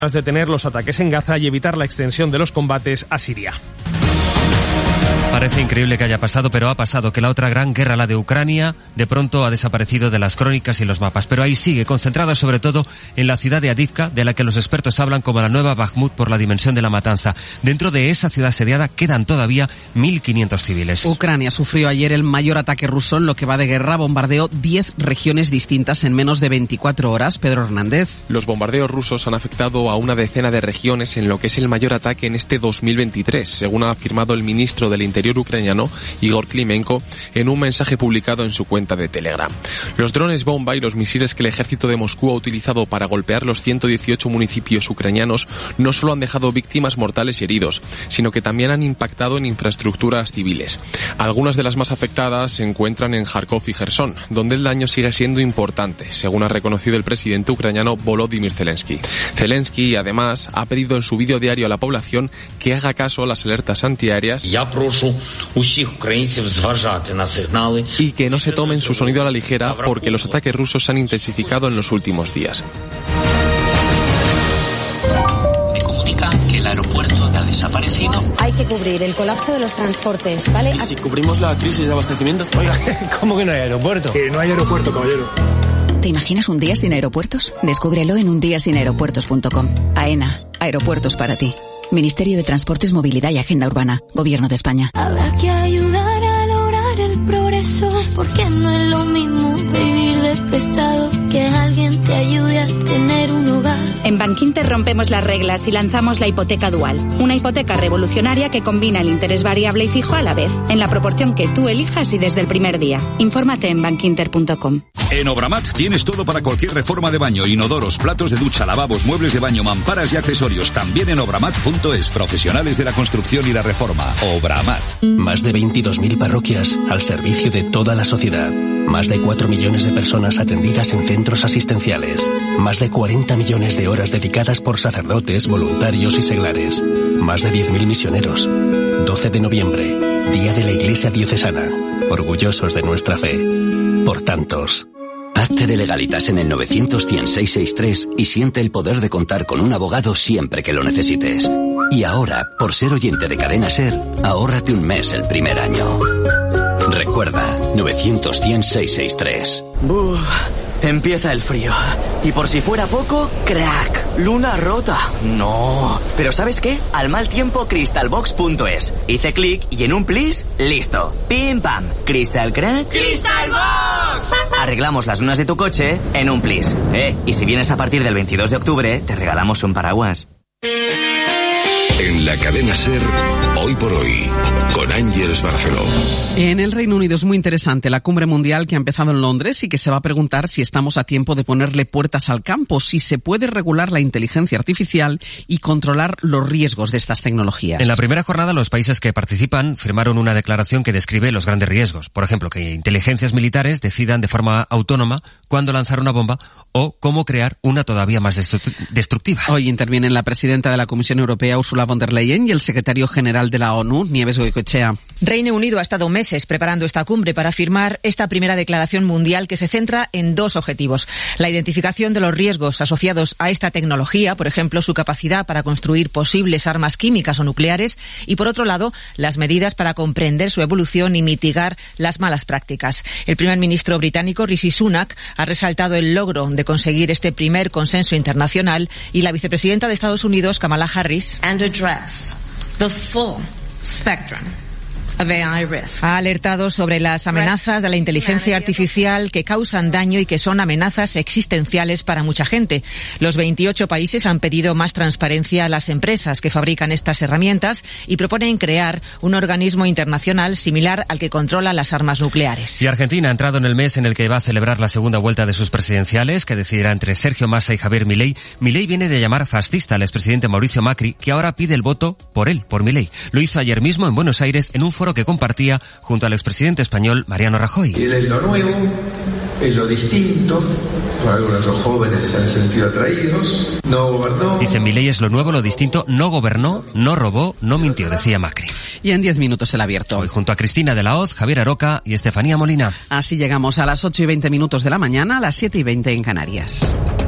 detener los ataques en Gaza y evitar la extensión de los combates a Siria. Parece increíble que haya pasado, pero ha pasado, que la otra gran guerra, la de Ucrania, de pronto ha desaparecido de las crónicas y los mapas. Pero ahí sigue, concentrada sobre todo en la ciudad de Avdiivka, de la que los expertos hablan como la nueva Bakhmut por la dimensión de la matanza. Dentro de esa ciudad asediada quedan todavía 1.500 civiles. Ucrania sufrió ayer el mayor ataque ruso en lo que va de guerra. Bombardeó 10 regiones distintas en menos de 24 horas. Pedro Hernández. Los bombardeos rusos han afectado a una decena de regiones en lo que es el mayor ataque en este 2023, según ha afirmado el ministro del Interior ucraniano, Igor Klimenko, en un mensaje publicado en su cuenta de Telegram. Los drones bomba y los misiles que el ejército de Moscú ha utilizado para golpear los 118 municipios ucranianos no solo han dejado víctimas mortales y heridos, sino que también han impactado en infraestructuras civiles. Algunas de las más afectadas se encuentran en Kharkov y Jersón, donde el daño sigue siendo importante, según ha reconocido el presidente ucraniano Volodymyr Zelensky. Zelensky, además, ha pedido en su vídeo diario a la población que haga caso a las alertas antiaéreas y que no se tomen su sonido a la ligera, porque los ataques rusos se han intensificado en los últimos días. Me comunican que el aeropuerto ha desaparecido. Hay que cubrir el colapso de los transportes, ¿vale? ¿Y si cubrimos la crisis de abastecimiento? Oiga, ¿cómo que no hay aeropuerto? Que no hay aeropuerto, caballero. ¿Te imaginas un día sin aeropuertos? Descúbrelo en undiasinaeropuertos.com. AENA, aeropuertos para ti. Ministerio de Transportes, Movilidad y Agenda Urbana. Gobierno de España. Habrá que ayudar a lograr el progreso, porque no es lo mismo vivir de prestado que alguien te ayude a tener un hogar. En Bankinter rompemos las reglas y lanzamos la hipoteca dual. Una hipoteca revolucionaria que combina el interés variable y fijo a la vez, en la proporción que tú elijas y desde el primer día. Infórmate en bankinter.com. En Obramat tienes todo para cualquier reforma de baño: inodoros, platos de ducha, lavabos, muebles de baño, mamparas y accesorios. También en obramat.es, profesionales de la construcción y la reforma. Obramat. Más de 22.000 parroquias al servicio de toda la sociedad. Más de 4 millones de personas atendidas en centros asistenciales. Más de 40 millones de horas dedicadas por sacerdotes, voluntarios y seglares. Más de 10.000 misioneros. 12 de noviembre, Día de la Iglesia Diocesana. Orgullosos de nuestra fe. Por tantos. Hazte de Legalitas en el 900-100-663 y siente el poder de contar con un abogado siempre que lo necesites. Y ahora, por ser oyente de Cadena SER, ahórrate un mes el primer año. Recuerda, 900-100-663. Empieza el frío. Y por si fuera poco, crack, luna rota. No. Pero ¿sabes qué? Al mal tiempo, crystalbox.es. Hice clic y en un plis, listo. Pim pam. Crystal crack. ¡Crystalbox! Arreglamos las lunas de tu coche en un plis. Y si vienes a partir del 22 de octubre, te regalamos un paraguas. En la Cadena SER, Hoy por Hoy, con Ángeles Barceló. En el Reino Unido es muy interesante la cumbre mundial que ha empezado en Londres y que se va a preguntar si estamos a tiempo de ponerle puertas al campo, si se puede regular la inteligencia artificial y controlar los riesgos de estas tecnologías. En la primera jornada, los países que participan firmaron una declaración que describe los grandes riesgos. Por ejemplo, que inteligencias militares decidan de forma autónoma cuándo lanzar una bomba o cómo crear una todavía más destructiva. Hoy intervienen la presidenta de la Comisión Europea, Ursula von der Leyen, y el secretario general de la ONU, Nieves Goicoechea. Reino Unido ha estado meses preparando esta cumbre para firmar esta primera declaración mundial que se centra en dos objetivos: la identificación de los riesgos asociados a esta tecnología, por ejemplo, su capacidad para construir posibles armas químicas o nucleares, y por otro lado, las medidas para comprender su evolución y mitigar las malas prácticas. El primer ministro británico, Rishi Sunak, ha resaltado el logro de conseguir este primer consenso internacional, y la vicepresidenta de Estados Unidos, Kamala Harris, the full spectrum of AI risk. Ha alertado sobre las amenazas de la inteligencia artificial que causan daño y que son amenazas existenciales para mucha gente. Los 28 países han pedido más transparencia a las empresas que fabrican estas herramientas y proponen crear un organismo internacional similar al que controla las armas nucleares. Y Argentina ha entrado en el mes en el que va a celebrar la segunda vuelta de sus presidenciales, que decidirá entre Sergio Massa y Javier Milei. Milei viene de llamar fascista al expresidente Mauricio Macri, que ahora pide el voto por él, por Milei. Lo hizo ayer mismo en Buenos Aires en un foro que compartía junto al expresidente español Mariano Rajoy. Él es lo nuevo, es lo distinto, por algo nuestros jóvenes se han sentido atraídos, no gobernó. Dice Milei es lo nuevo, lo distinto, no gobernó, no robó, no mintió, decía Macri. Y en 10 minutos el abierto. Hoy junto a Cristina de la Hoz, Javier Aroca y Estefanía Molina. Así llegamos a las 8:20 de la mañana, a las 7:20 en Canarias.